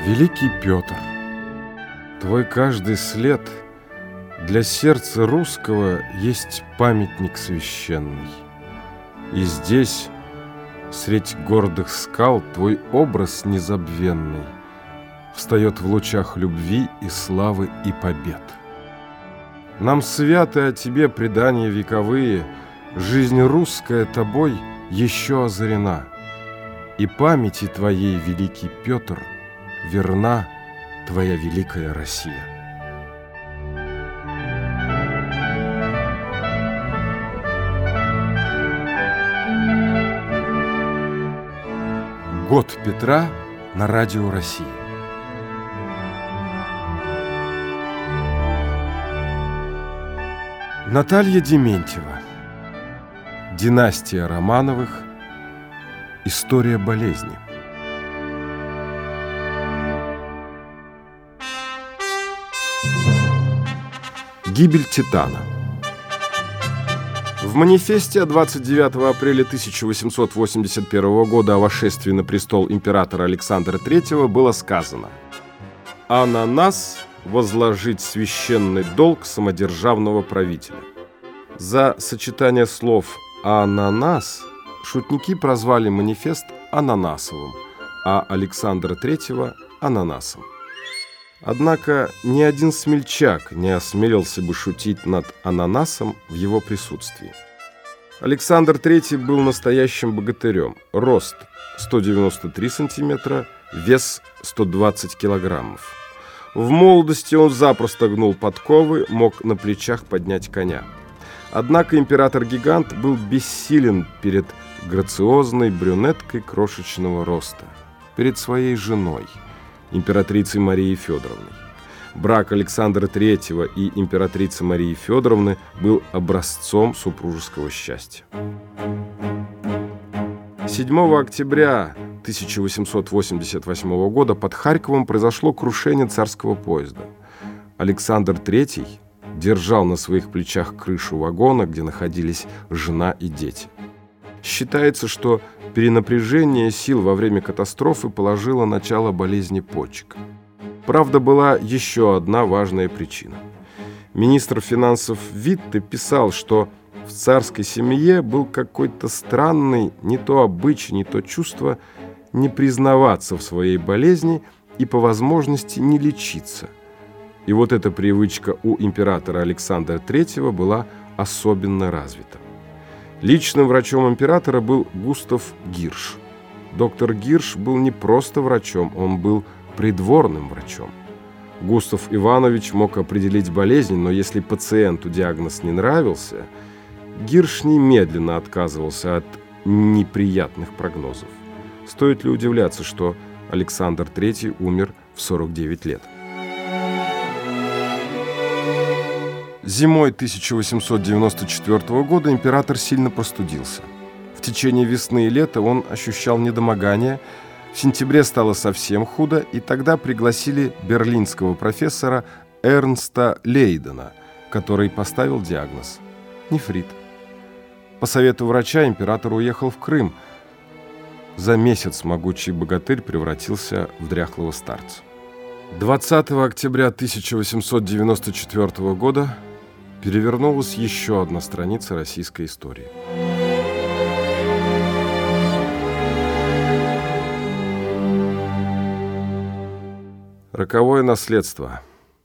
Великий Петр, твой каждый след для сердца русского есть памятник священный. И здесь, средь гордых скал, твой образ незабвенный встает в лучах любви и славы и побед. Нам святы о тебе предания вековые, жизнь русская тобой еще озарена, и памяти твоей, великий Петр, верна твоя великая Россия. Год Петра на Радио России. Наталья Дементьева. Династия Романовых. История болезни. Гибель Титана. В манифесте 29 апреля 1881 года о восшествии на престол императора Александра III было сказано: «А на нас возложить священный долг самодержавного правителя». За сочетание слов «а на нас» шутники прозвали манифест ананасовым, а Александра III – ананасом. Однако ни один смельчак не осмелился бы шутить над ананасом в его присутствии. Александр III был настоящим богатырем. Рост 193 сантиметра, вес 120 килограммов. В молодости он запросто гнул подковы, мог на плечах поднять коня. Однако император-гигант был бессилен перед грациозной брюнеткой крошечного роста, перед своей женой, императрицей Марией Федоровной. Брак Александра III и императрицы Марии Федоровны был образцом супружеского счастья. 7 октября 1888 года под Харьковом произошло крушение царского поезда. Александр III держал на своих плечах крышу вагона, где находились жена и дети. Считается, что перенапряжение сил во время катастрофы положило начало болезни почек. Правда, была еще одна важная причина. Министр финансов Витте писал, что в царской семье был какой-то странный не то обычай, не то чувство не признаваться в своей болезни и по возможности не лечиться. И вот эта привычка у императора Александра III была особенно развита. Личным врачом императора был Густав Гирш. Доктор Гирш был не просто врачом, он был придворным врачом. Густав Иванович мог определить болезнь, но если пациенту диагноз не нравился, Гирш немедленно отказывался от неприятных прогнозов. Стоит ли удивляться, что Александр III умер в 49 лет? Зимой 1894 года император сильно простудился. В течение весны и лета он ощущал недомогание. В сентябре стало совсем худо, и тогда пригласили берлинского профессора Эрнста Лейдена, который поставил диагноз – нефрит. По совету врача император уехал в Крым. За месяц могучий богатырь превратился в дряхлого старца. 20 октября 1894 года перевернулась еще одна страница российской истории. Роковое наследство.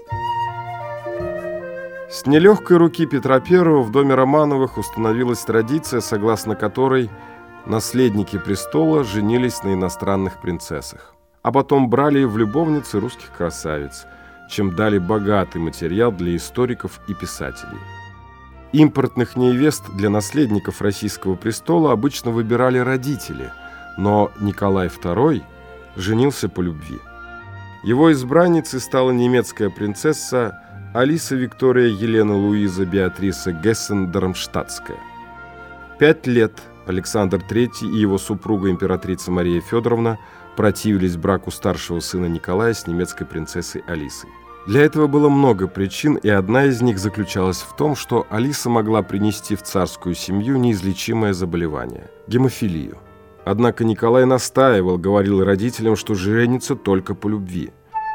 С нелегкой руки Петра I в доме Романовых установилась традиция, согласно которой наследники престола женились на иностранных принцессах, а потом брали в любовницы русских красавиц, чем дали богатый материал для историков и писателей. Импортных невест для наследников российского престола обычно выбирали родители, но Николай II женился по любви. Его избранницей стала немецкая принцесса Алиса Виктория Елена Луиза Беатриса Гессен-Дармштадтская. 5 лет Александр III и его супруга императрица Мария Федоровна противились браку старшего сына Николая с немецкой принцессой Алисой. Для этого было много причин, и одна из них заключалась в том, что Алиса могла принести в царскую семью неизлечимое заболевание – гемофилию. Однако Николай настаивал, говорил родителям, что женится только по любви.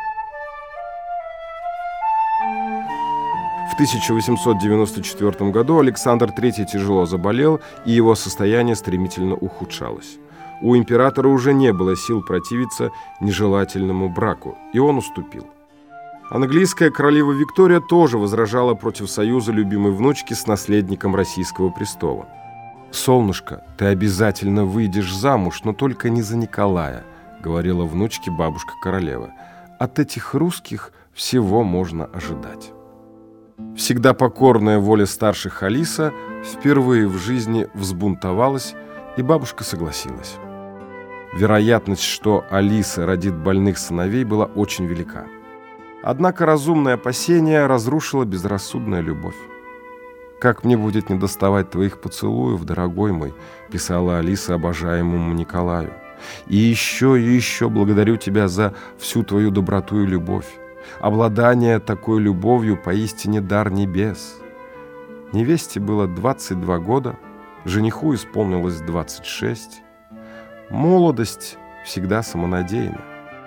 В 1894 году Александр III тяжело заболел, и его состояние стремительно ухудшалось. У императора уже не было сил противиться нежелательному браку, и он уступил. Английская королева Виктория тоже возражала против союза любимой внучки с наследником российского престола. «Солнышко, ты обязательно выйдешь замуж, но только не за Николая», — говорила внучке бабушка королевы. «От этих русских всего можно ожидать». Всегда покорная воле старших Алиса впервые в жизни взбунтовалась, и бабушка согласилась. Вероятность, что Алиса родит больных сыновей, была очень велика. Однако разумное опасение разрушило безрассудная любовь. «Как мне будет недоставать твоих поцелуев, дорогой мой», — писала Алиса обожаемому Николаю. И еще благодарю тебя за всю твою доброту и любовь. Обладание такой любовью поистине дар небес». Невесте было 22 года, жениху исполнилось 26. Молодость всегда самонадеянна.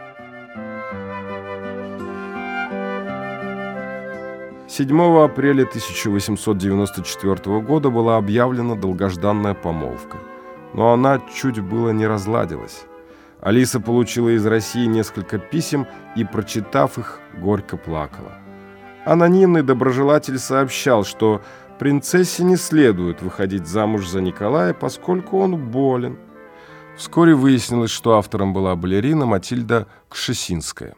7 апреля 1894 года была объявлена долгожданная помолвка, но она чуть было не разладилась. Алиса получила из России несколько писем и, прочитав их, горько плакала. Анонимный доброжелатель сообщал, что принцессе не следует выходить замуж за Николая, поскольку он болен. Вскоре выяснилось, что автором была балерина Матильда Кшесинская.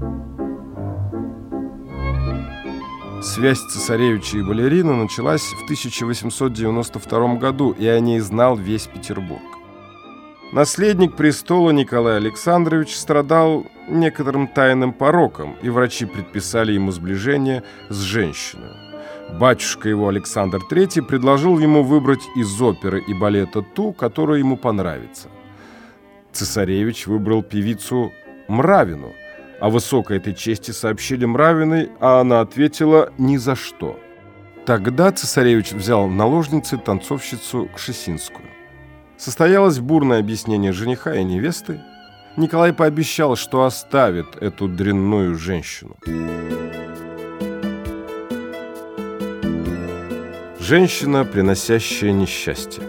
Связь цесаревича и балерины началась в 1892 году, и о ней знал весь Петербург. Наследник престола Николай Александрович страдал некоторым тайным пороком, и врачи предписали ему сближение с женщиной. Батюшка его Александр III предложил ему выбрать из оперы и балета ту, которая ему понравится. Цесаревич выбрал певицу Мравину. О высокой этой чести сообщили Мравиной, а она ответила «ни за что». Тогда цесаревич взял в наложницы танцовщицу Кшесинскую. Состоялось бурное объяснение жениха и невесты. Николай пообещал, что оставит эту дрянную женщину. Женщина, приносящая несчастье.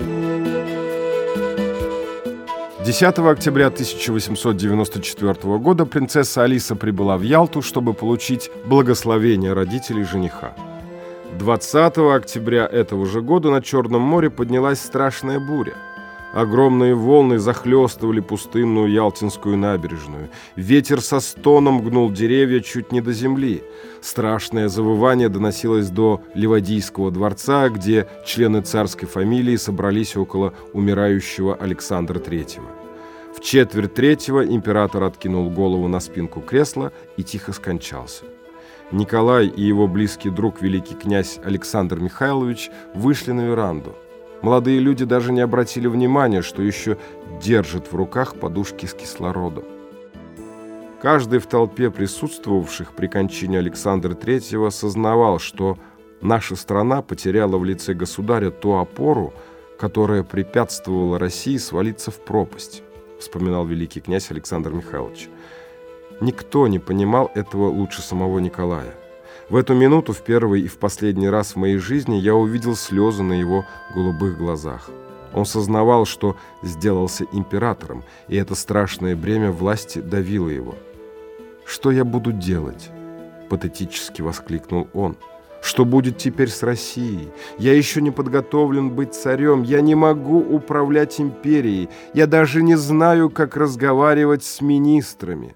10 октября 1894 года принцесса Алиса прибыла в Ялту, чтобы получить благословение родителей жениха. 20 октября этого же года на Черном море поднялась страшная буря. Огромные волны захлестывали пустынную Ялтинскую набережную. Ветер со стоном гнул деревья чуть не до земли. Страшное завывание доносилось до Ливадийского дворца, где члены царской фамилии собрались около умирающего Александра III. В 2:45 император откинул голову на спинку кресла и тихо скончался. Николай и его близкий друг, великий князь Александр Михайлович, вышли на веранду. Молодые люди даже не обратили внимания, что еще держат в руках подушки с кислородом. Каждый в толпе присутствовавших при кончине Александра III осознавал, что наша страна потеряла в лице государя ту опору, которая препятствовала России свалиться в пропасть, вспоминал великий князь Александр Михайлович. Никто не понимал этого лучше самого Николая. В эту минуту в первый и в последний раз в моей жизни я увидел слезы на его голубых глазах. Он сознавал, что сделался императором, и это страшное бремя власти давило его. «Что я буду делать?» – патетически воскликнул он. «Что будет теперь с Россией? Я еще не подготовлен быть царем, я не могу управлять империей, я даже не знаю, как разговаривать с министрами».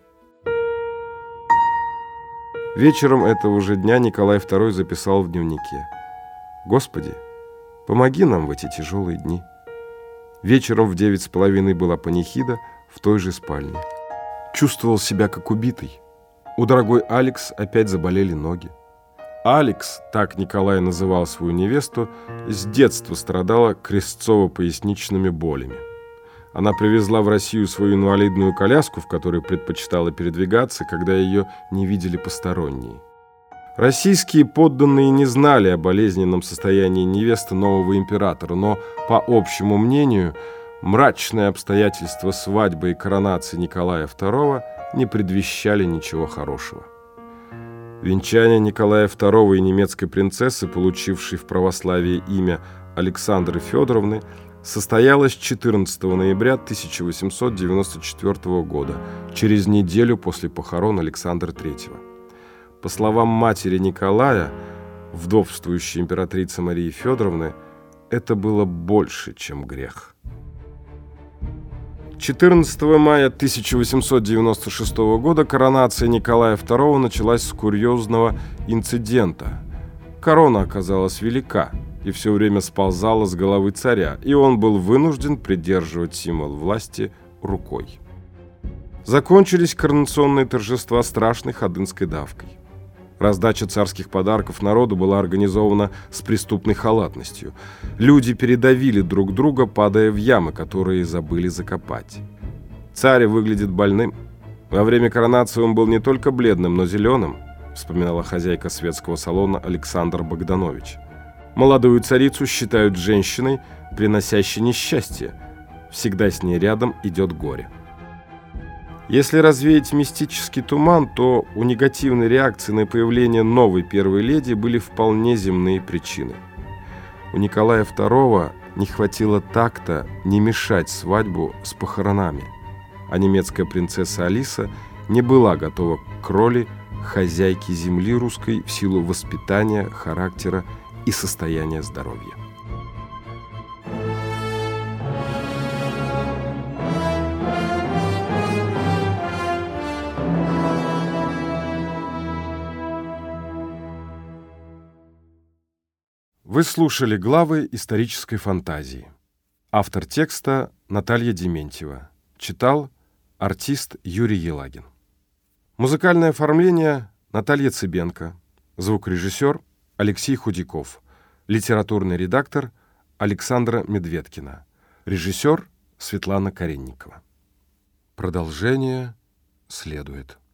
Вечером этого же дня Николай II записал в дневнике: «Господи, помоги нам в эти тяжелые дни». Вечером в 9:30 была панихида в той же спальне. Чувствовал себя как убитый. У дорогой Алекс опять заболели ноги. Алекс, так Николай называл свою невесту, с детства страдала крестцово-поясничными болями. Она привезла в Россию свою инвалидную коляску, в которой предпочитала передвигаться, когда ее не видели посторонние. Российские подданные не знали о болезненном состоянии невесты нового императора, но, по общему мнению, Мрачные обстоятельства свадьбы и коронации Николая II не предвещали ничего хорошего. Венчание Николая II и немецкой принцессы, получившей в православии имя Александры Федоровны, состоялось 14 ноября 1894 года, через неделю после похорон Александра III. По словам матери Николая, вдовствующей императрицы Марии Федоровны, это было больше, чем грех. 14 мая 1896 года коронация Николая II началась с курьезного инцидента. Корона оказалась велика и все время сползала с головы царя, и он был вынужден придерживать символ власти рукой. Закончились коронационные торжества страшной ходынской давкой. Раздача царских подарков народу была организована с преступной халатностью. Люди передавили друг друга, падая в ямы, которые забыли закопать. Царь выглядит больным. Во время коронации он был не только бледным, но зеленым, вспоминала хозяйка светского салона Александра Богданович. Молодую царицу считают женщиной, приносящей несчастье. Всегда с ней рядом идет горе. Если развеять мистический туман, то у негативной реакции на появление новой первой леди были вполне земные причины. У Николая II не хватило такта не мешать свадьбу с похоронами, а немецкая принцесса Алиса не была готова к роли хозяйки земли русской в силу воспитания, характера и состояния здоровья. Вы слушали главы исторической фантазии. Автор текста Наталья Дементьева. Читал артист Юрий Елагин. Музыкальное оформление Наталья Цыбенко. Звукорежиссер Алексей Худяков. Литературный редактор Александра Медведкина. Режиссер Светлана Каренникова. Продолжение следует.